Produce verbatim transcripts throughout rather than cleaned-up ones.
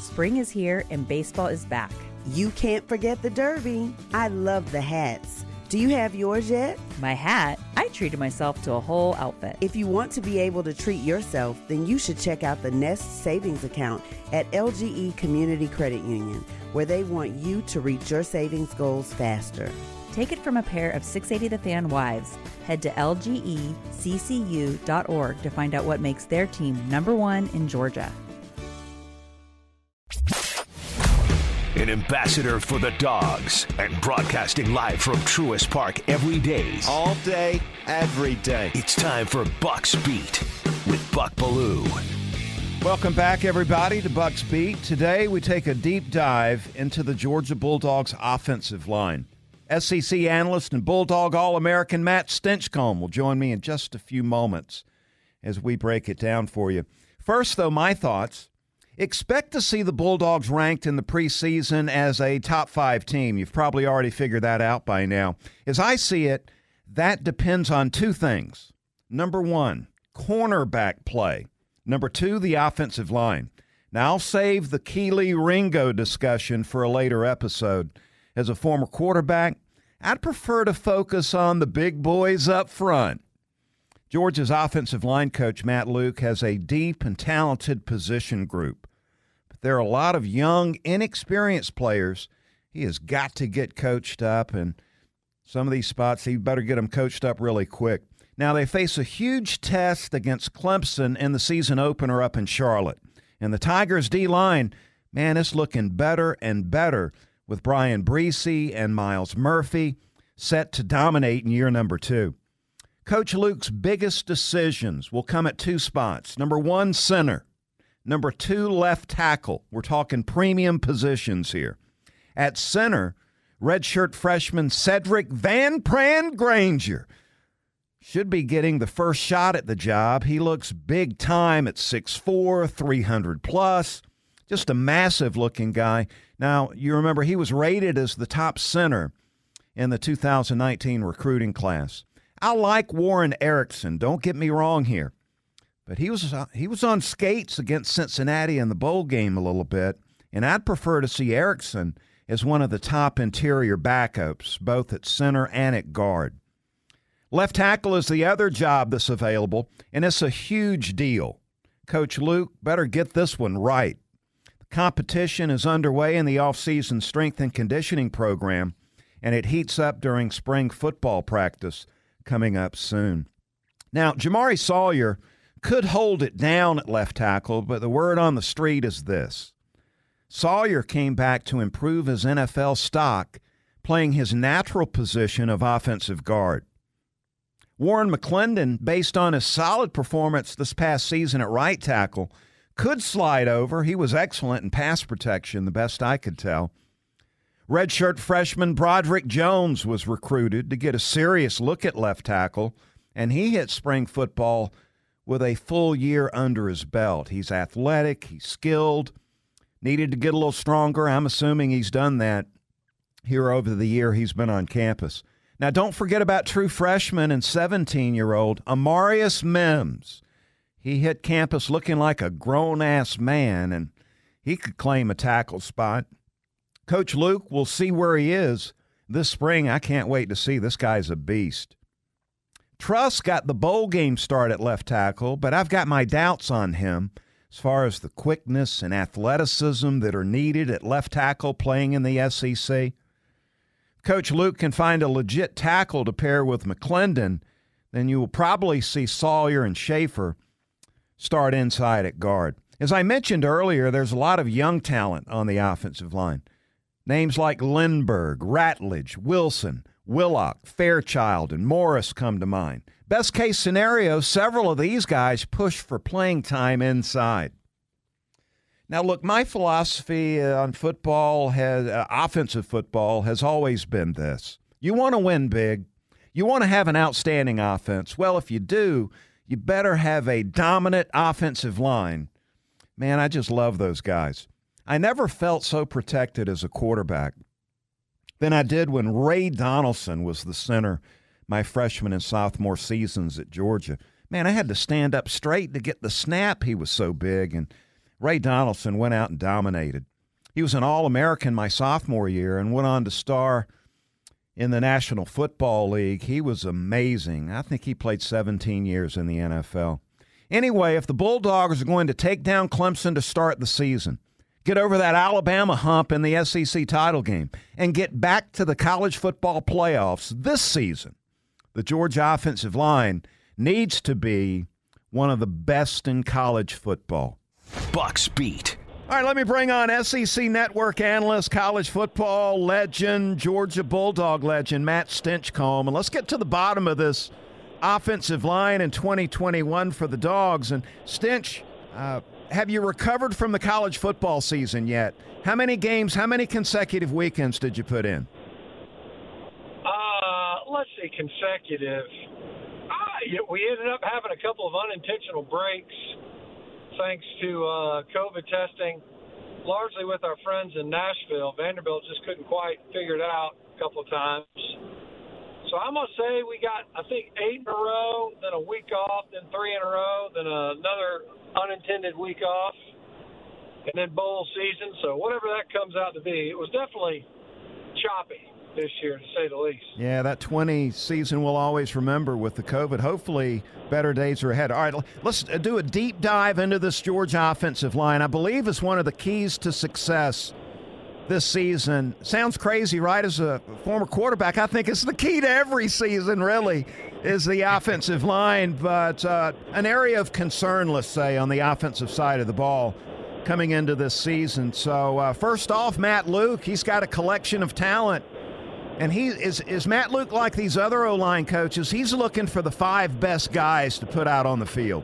Spring is here and baseball is back. You can't forget the Derby. I love the hats. Do you have yours yet? My hat? I treated myself to a whole outfit. If you want to be able to treat yourself, then you should check out the Nest Savings Account at L G E Community Credit Union, where they want you to reach your savings goals faster. Take it from a pair of six eighty The Fan wives. Head to L G E C C U dot org to find out what makes their team number one in Georgia. An ambassador for the Dogs and broadcasting live from Truist Park every day. All day, every day. It's time for Bucks Beat with Buck Belue. Welcome back, everybody, to Bucks Beat. Today, we take a deep dive into the Georgia Bulldogs offensive line. S E C analyst and Bulldog All-American Matt Stinchcomb will join me in just a few moments as we break it down for you. First, though, my thoughts. Expect to see the Bulldogs ranked in the preseason as a top five team. You've probably already figured that out by now. As I see it, that depends on two things. Number one, cornerback play. Number two, the offensive line. Now, I'll save the Keely Ringo discussion for a later episode. As a former quarterback, I'd prefer to focus on the big boys up front. Georgia's offensive line coach, Matt Luke, has a deep and talented position group. But there are a lot of young, inexperienced players. He has got to get coached up, and some of these spots, he better get them coached up really quick. Now, they face a huge test against Clemson in the season opener up in Charlotte. And the Tigers' D-line, man, it's looking better and better with Brian Bresee and Miles Murphy set to dominate in year number two. Coach Luke's biggest decisions will come at two spots. Number one, center. Number two, left tackle. We're talking premium positions here. At center, redshirt freshman Cedric Van Pran Granger should be getting the first shot at the job. He looks big time at six foot four, three hundred plus. Just a massive-looking guy. Now, you remember he was rated as the top center in the two thousand nineteen recruiting class. I like Warren Erickson, don't get me wrong here. But he was uh, he was on skates against Cincinnati in the bowl game a little bit, and I'd prefer to see Erickson as one of the top interior backups, both at center and at guard. Left tackle is the other job that's available, and it's a huge deal. Coach Luke better get this one right. The competition is underway in the off-season strength and conditioning program, and it heats up during spring football practice coming up soon. Now, Jamari Sawyer could hold it down at left tackle, but the word on the street is this. Sawyer came back to improve his N F L stock, playing his natural position of offensive guard. Warren McClendon, based on his solid performance this past season at right tackle, could slide over. He was excellent in pass protection, the best I could tell. Redshirt freshman Broderick Jones was recruited to get a serious look at left tackle, and he hit spring football with a full year under his belt. He's athletic, he's skilled, needed to get a little stronger. I'm assuming he's done that here over the year he's been on campus. Now, don't forget about true freshman and seventeen-year-old Amarius Mims. He hit campus looking like a grown-ass man, and he could claim a tackle spot. Coach Luke will see where he is this spring. I can't wait to see. This guy's a beast. Truss got the bowl game start at left tackle, but I've got my doubts on him as far as the quickness and athleticism that are needed at left tackle playing in the S E C. Coach Luke can find a legit tackle to pair with McClendon, then you will probably see Sawyer and Schaefer start inside at guard. As I mentioned earlier, there's a lot of young talent on the offensive line. Names like Lindbergh, Ratledge, Wilson, Willock, Fairchild, and Morris come to mind. Best case scenario, several of these guys push for playing time inside. Now, look, my philosophy on football, has, uh, offensive football, has always been this. You want to win big. You want to have an outstanding offense. Well, if you do, you better have a dominant offensive line. Man, I just love those guys. I never felt so protected as a quarterback than I did when Ray Donaldson was the center my freshman and sophomore seasons at Georgia. Man, I had to stand up straight to get the snap. He was so big. And Ray Donaldson went out and dominated. He was an All-American my sophomore year and went on to star in the National Football League. He was amazing. I think he played seventeen years in the N F L. Anyway, if the Bulldogs are going to take down Clemson to start the season, get over that Alabama hump in the S E C title game, and get back to the college football playoffs this season, the Georgia offensive line needs to be one of the best in college football. Bucks Beat. All right, let me bring on S E C Network analyst, college football legend, Georgia Bulldog legend, Matt Stinchcomb. And let's get to the bottom of this offensive line in twenty twenty-one for the Dogs. And Stinch, uh, have you recovered from the college football season yet? How many games, how many consecutive weekends did you put in? Uh, let's see, consecutive. Uh, yeah, we ended up having a couple of unintentional breaks thanks to uh, COVID testing, largely with our friends in Nashville. Vanderbilt just couldn't quite figure it out a couple of times. So I'm going to say we got, I think, eight in a row, then a week off, then three in a row, then another unintended week off, and then bowl season. So whatever that comes out to be, it was definitely choppy this year, to say the least. Yeah, that twenty season we'll always remember with the COVID. Hopefully better days are ahead. All right, let's do a deep dive into this Georgia offensive line. I believe it's one of the keys to success this season. Sounds crazy, right? As a former quarterback, I think it's the key to every season, really, is the offensive line. But uh, an area of concern, let's say, on the offensive side of the ball coming into this season. So uh, first off, Matt Luke, he's got a collection of talent. And he is is Matt Luke like these other O-line coaches? He's looking for the five best guys to put out on the field.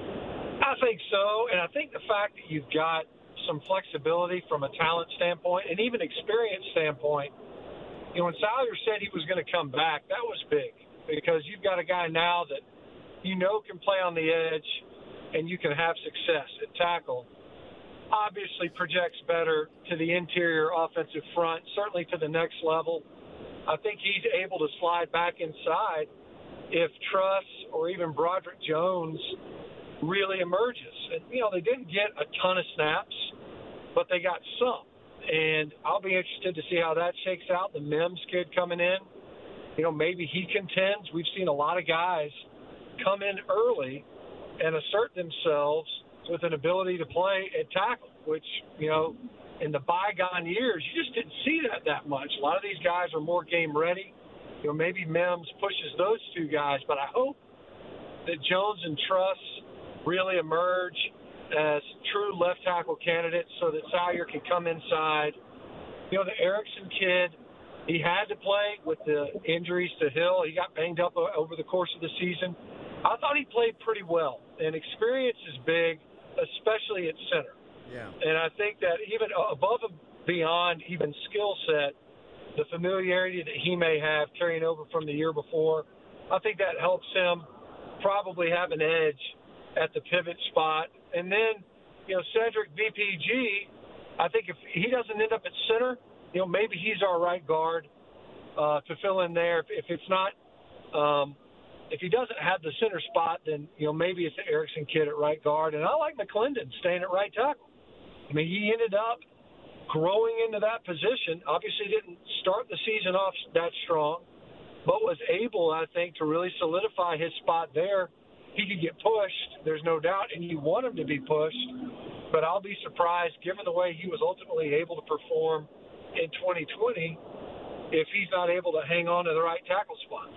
I think so, and I think the fact that you've got some flexibility from a talent standpoint and even experience standpoint, you know, when Salyer said he was going to come back, that was big because you've got a guy now that you know can play on the edge and you can have success at tackle. Obviously projects better to the interior offensive front, certainly to the next level. I think he's able to slide back inside if Truss or even Broderick Jones really emerges. And, you know, they didn't get a ton of snaps, but they got some. And I'll be interested to see how that shakes out. The Mims kid coming in, you know, maybe he contends. We've seen a lot of guys come in early and assert themselves with an ability to play at tackle, which, you know, in the bygone years, you just didn't see that that much. A lot of these guys are more game ready. You know, maybe Mims pushes those two guys, but I hope that Jones and Truss really emerge as true left tackle candidates so that Salyer can come inside. You know, the Erickson kid, he had to play with the injuries to Hill. He got banged up over the course of the season. I thought he played pretty well, and experience is big, especially at center. Yeah. And I think that even above and beyond even skill set, the familiarity that he may have carrying over from the year before, I think that helps him probably have an edge at the pivot spot. And then, you know, Cedric V P G, I think if he doesn't end up at center, you know, maybe he's our right guard uh, to fill in there. If, if it's not, um, if he doesn't have the center spot, then, you know, maybe it's the Erickson kid at right guard. And I like McClendon staying at right tackle. I mean, he ended up growing into that position. Obviously didn't start the season off that strong, but was able, I think, to really solidify his spot there. He could get pushed, there's no doubt, and you want him to be pushed. But I'll be surprised, given the way he was ultimately able to perform in twenty twenty, if he's not able to hang on to the right tackle spot.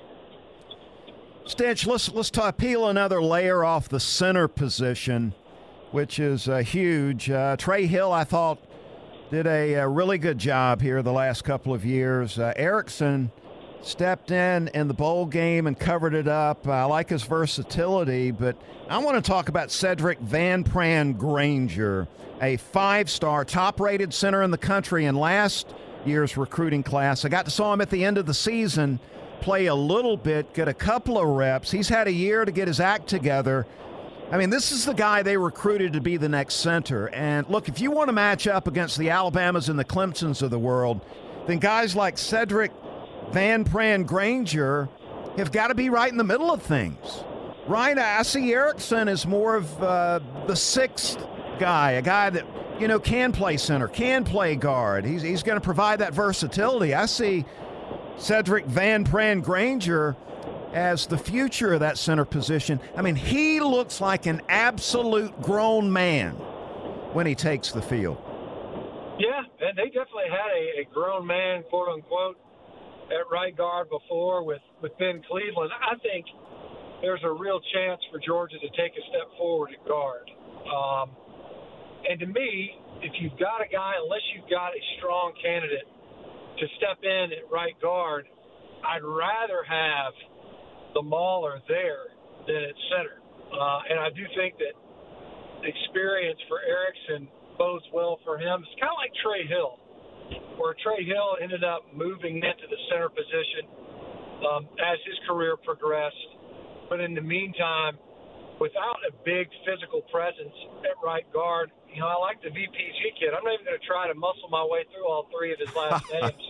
Stinch, let's, let's talk, peel another layer off the center position, which is uh, huge. Uh, Trey Hill, I thought, did a, a really good job here the last couple of years. Uh, Erickson stepped in in the bowl game and covered it up. I like his versatility, but I want to talk about Cedric Van Pran Granger, a five-star, top-rated center in the country in last year's recruiting class. I got to saw him at the end of the season play a little bit, get a couple of reps. He's had a year to get his act together. I mean, this is the guy they recruited to be the next center. And, look, if you want to match up against the Alabamas and the Clemsons of the world, then guys like Cedric Van Pran Granger have got to be right in the middle of things. Right? I see Erickson as more of uh, the sixth guy, a guy that, you know, can play center, can play guard. He's, he's going to provide that versatility. I see Cedric Van Pran Granger as the future of that center position. I mean, he looks like an absolute grown man when he takes the field. Yeah, and they definitely had a, a grown man, quote unquote, at right guard before with, with Ben Cleveland. I think there's a real chance for Georgia to take a step forward at guard. Um, and to me, if you've got a guy, unless you've got a strong candidate to step in at right guard, I'd rather have the Mauler there than at center. Uh, and I do think that the experience for Erickson bodes well for him. It's kind of like Trey Hill, where Trey Hill ended up moving into the center position um, as his career progressed. But in the meantime, without a big physical presence at right guard, you know, I like the V P G kid. I'm not even going to try to muscle my way through all three of his last names.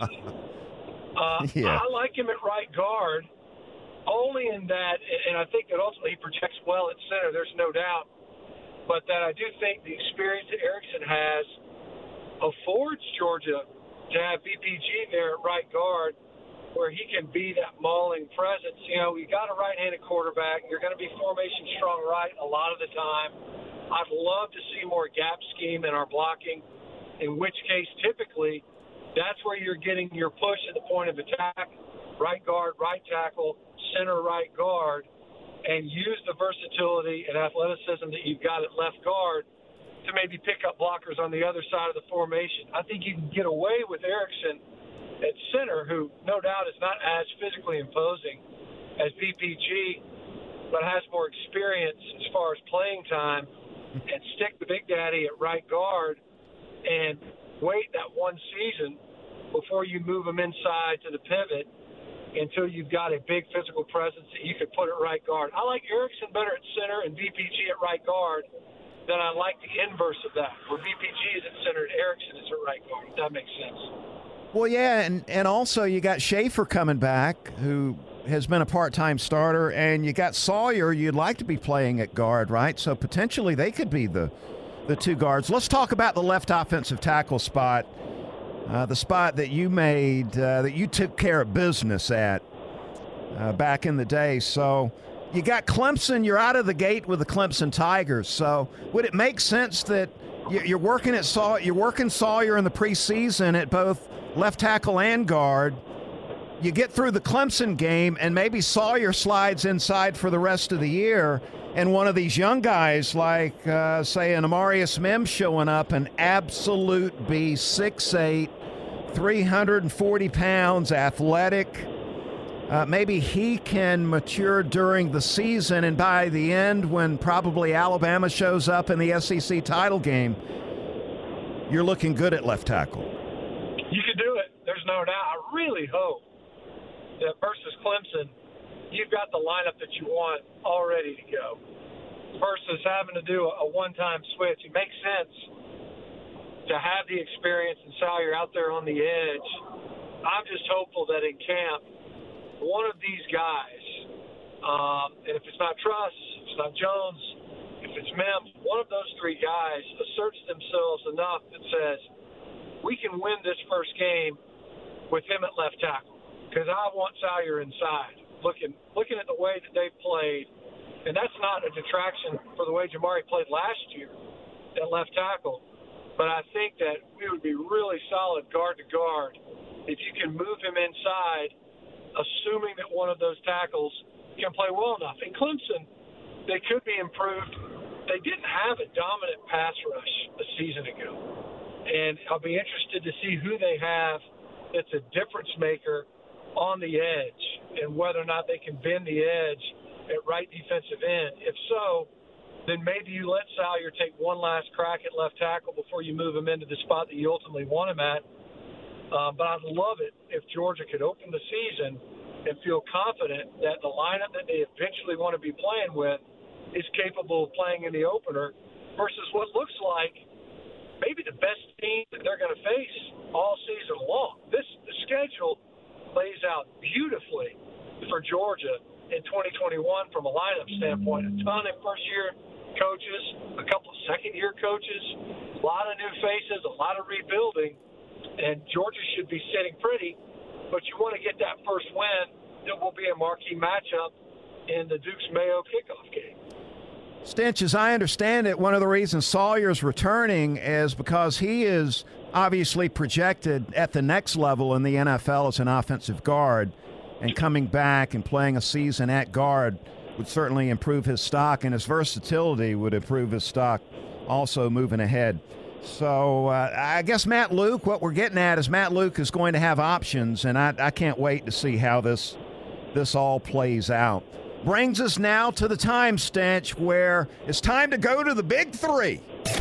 Uh, yeah. I like him at right guard only in that, and I think that ultimately he projects well at center, there's no doubt, but that I do think the experience that Erickson has affords Georgia to have V P G there at right guard where he can be that mauling presence. You know, you got a right-handed quarterback. You're going to be formation strong right a lot of the time. I'd love to see more gap scheme in our blocking, in which case typically that's where you're getting your push at the point of attack, right guard, right tackle, center right guard, and use the versatility and athleticism that you've got at left guard to maybe pick up blockers on the other side of the formation. I think you can get away with Erickson at center, who no doubt is not as physically imposing as V P G, but has more experience as far as playing time, and stick the Big Daddy at right guard and wait that one season before you move him inside to the pivot until you've got a big physical presence that you could put at right guard. I like Erickson better at center and V P G at right guard than I like the inverse of that, where V P G is at center and Erickson is at right guard, if that makes sense. Well, yeah, and, and also you got Schaefer coming back, who has been a part-time starter, and you got Sawyer you'd like to be playing at guard, right? So potentially they could be the, the two guards. Let's talk about the left offensive tackle spot, uh, the spot that you made, uh, that you took care of business at uh, back in the day. So you got Clemson. You're out of the gate with the Clemson Tigers. So would it make sense that you're working at Saw, you're working Sawyer in the preseason at both left tackle and guard? You get through the Clemson game, and maybe Sawyer slides inside for the rest of the year, and one of these young guys like, uh, say, an Amarius Mims showing up, an absolute beast, six eight, three hundred forty pounds, athletic. Uh, maybe he can mature during the season, and by the end, when probably Alabama shows up in the S E C title game, you're looking good at left tackle. You can do it. There's no doubt. I really hope that versus Clemson, you've got the lineup that you want all ready to go versus having to do a, a one-time switch. It makes sense to have the experience and Sawyer out there on the edge. I'm just hopeful that in camp, one of these guys, um, and if it's not Truss, if it's not Jones, if it's Mims, one of those three guys asserts themselves enough that says, we can win this first game with him at left tackle. Because I want Sawyer inside, looking looking at the way that they've played. And that's not a detraction for the way Jamari played last year at left tackle. But I think that we would be really solid guard to guard if you can move him inside, assuming that one of those tackles can play well enough. In Clemson, they could be improved. They didn't have a dominant pass rush a season ago. And I'll be interested to see who they have that's a difference maker on the edge and whether or not they can bend the edge at right defensive end. If so, then maybe you let Sawyer take one last crack at left tackle before you move him into the spot that you ultimately want him at. Uh, but I'd love it if Georgia could open the season and feel confident that the lineup that they eventually want to be playing with is capable of playing in the opener versus what looks like maybe the best team that they're going to face all season long. This the schedule lays out beautifully for Georgia in twenty twenty-one from a lineup standpoint. A ton of first-year coaches, a couple of second-year coaches, a lot of new faces, a lot of rebuilding, and Georgia should be sitting pretty. But you want to get that first win. It will be a marquee matchup in the Duke's Mayo kickoff game. Stinch, as I understand it, one of the reasons Sawyer's returning is because he is obviously projected at the next level in the N F L as an offensive guard, and coming back and playing a season at guard would certainly improve his stock, and his versatility would improve his stock also moving ahead. So uh, I guess Matt Luke, what we're getting at is Matt Luke is going to have options, and I, I can't wait to see how this this all plays out. Brings us now to the time, Stench, where it's time to go to the big three.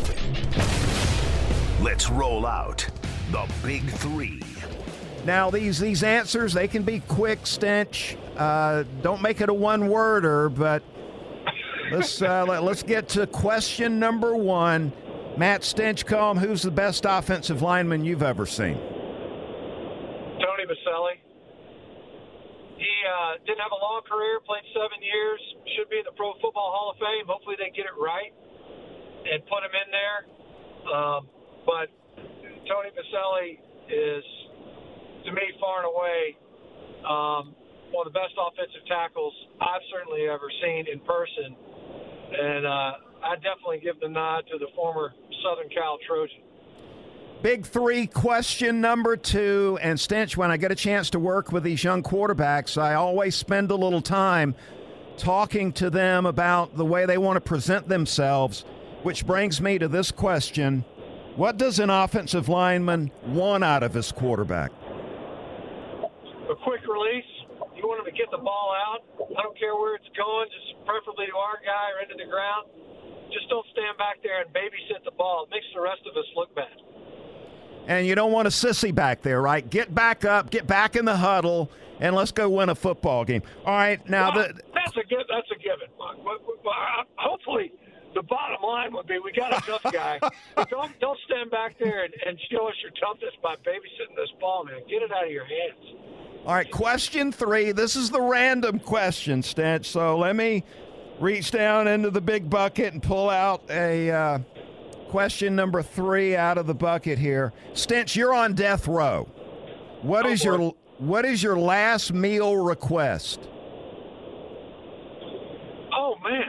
Let's roll out the big three. Now, these these answers, they can be quick, Stench. Uh, don't make it a one-worder, but let's, uh, let, let's get to question number one. Matt Stinchcomb, who's the best offensive lineman you've ever seen? Tony Baselli. He uh, didn't have a long career, played seven years, should be in the Pro Football Hall of Fame. Hopefully they get it right and put him in there. Um, but Tony Baselli is, to me, far and away um, one of the best offensive tackles I've certainly ever seen in person. And uh, I definitely give the nod to the former Southern Cal Trojan. Big three, question number two. And Stench, when I get a chance to work with these young quarterbacks, I always spend a little time talking to them about the way they want to present themselves, which brings me to this question. What does an offensive lineman want out of his quarterback? A quick release. You want him to get the ball out. I don't care where it's going, just preferably to our guy or into the ground. Just don't stand back there and babysit the ball. It makes the rest of us look bad. And you don't want a sissy back there, right? Get back up, get back in the huddle, and let's go win a football game. All right, now well, the that's a give, that's a given. Hopefully, the bottom line would be we got a tough guy. But don't don't stand back there and, and show us your toughness by babysitting this ball, man. Get it out of your hands. All right, question three. This is the random question, Stench. So let me reach down into the big bucket and pull out a uh, question number three out of the bucket here. Stench, you're on death row. What Oh, is boy. your what is your last meal request? Oh man.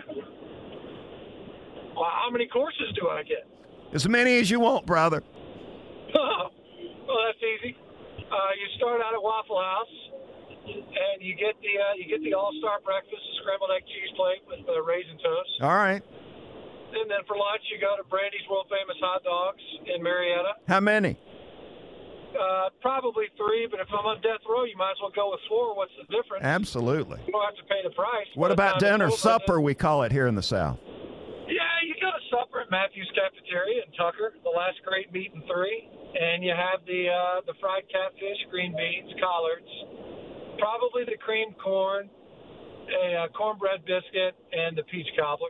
Well, how many courses do I get? As many as you want, brother. Well, that's easy. Uh, you start out at Waffle House, and you get the uh, you get the all-star breakfast, scrambled egg cheese plate with uh, raisin toast. All right. And then for lunch, you go to Brandy's world-famous hot dogs in Marietta. How many? Uh, probably three, but if I'm on death row, you might as well go with four. What's the difference? Absolutely. You don't have to pay the price. What By the about time it's dinner, over, supper, then- we call it here in the South? Yeah, you go to supper at Matthew's Cafeteria in Tucker, the last great meat in three, and you have the uh, the fried catfish, green beans, collards, probably the creamed corn, a uh, cornbread biscuit, and the peach cobbler.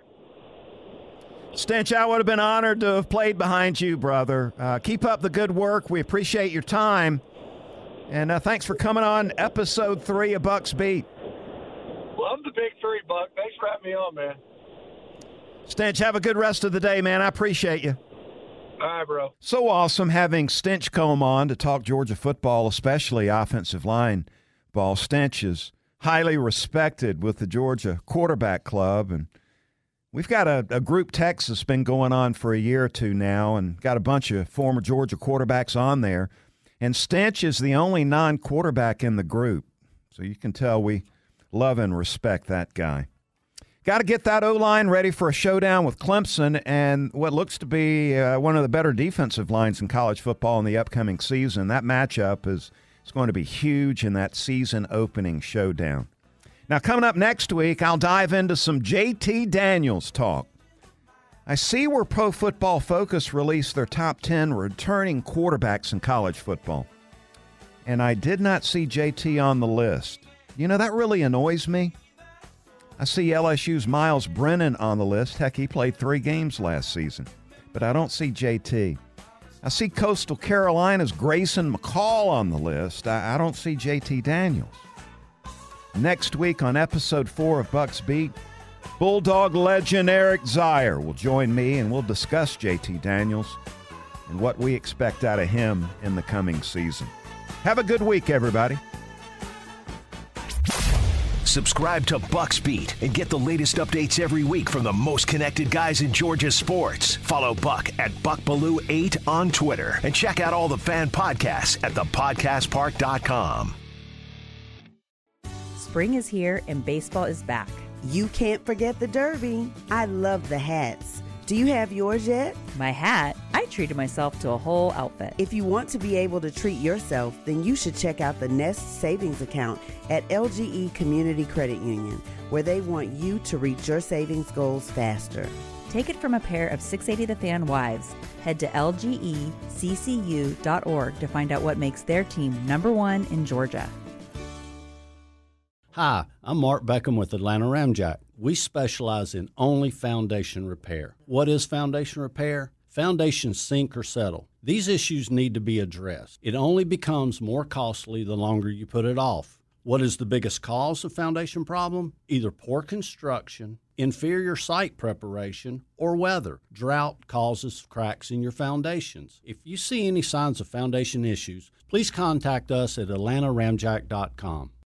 Stench, I would have been honored to have played behind you, brother. Uh, keep up the good work. We appreciate your time. And uh, thanks for coming on episode three of Bucks Beat. Love the big three, Buck. Thanks for having me on, man. Stench, have a good rest of the day, man. I appreciate you. All right, bro. So awesome having Stinchcomb on to talk Georgia football, especially offensive line ball. Stench is highly respected with the Georgia quarterback club, and we've got a, a group text that's been going on for a year or two now, and got a bunch of former Georgia quarterbacks on there. And Stench is the only non-quarterback in the group, so you can tell we love and respect that guy. Got to get that O-line ready for a showdown with Clemson and what looks to be uh, one of the better defensive lines in college football in the upcoming season. That matchup is, is going to be huge in that season-opening showdown. Now, coming up next week, I'll dive into some J T Daniels talk. I see where Pro Football Focus released their top ten returning quarterbacks in college football, and I did not see J T on the list. You know, that really annoys me. I see L S U's Miles Brennan on the list. Heck, he played three games last season, but I don't see J T. I see Coastal Carolina's Grayson McCall on the list. I, I don't see J T Daniels. Next week on episode four of Bucks Beat, Bulldog legend Eric Zier will join me, and we'll discuss J T Daniels and what we expect out of him in the coming season. Have a good week, everybody. Subscribe to Bucks Beat and get the latest updates every week from the most connected guys in Georgia sports. Follow Buck at Buck Belue eight on Twitter and check out all the fan podcasts at the podcast park dot com. Spring is here and baseball is back. You can't forget the Derby. I love the hats. Do you have yours yet? My hat? I treated myself to a whole outfit. If you want to be able to treat yourself, then you should check out the Nest Savings Account at L G E Community Credit Union, where they want you to reach your savings goals faster. Take it from a pair of six eighty The Fan wives. Head to L G E C C U dot org to find out what makes their team number one in Georgia. Hi, I'm Mark Beckham with Atlanta Ramjack. We specialize in only foundation repair. What is foundation repair? Foundations sink or settle. These issues need to be addressed. It only becomes more costly the longer you put it off. What is the biggest cause of foundation problem? Either poor construction, inferior site preparation, or weather. Drought causes cracks in your foundations. If you see any signs of foundation issues, please contact us at Atlanta Ramjack dot com.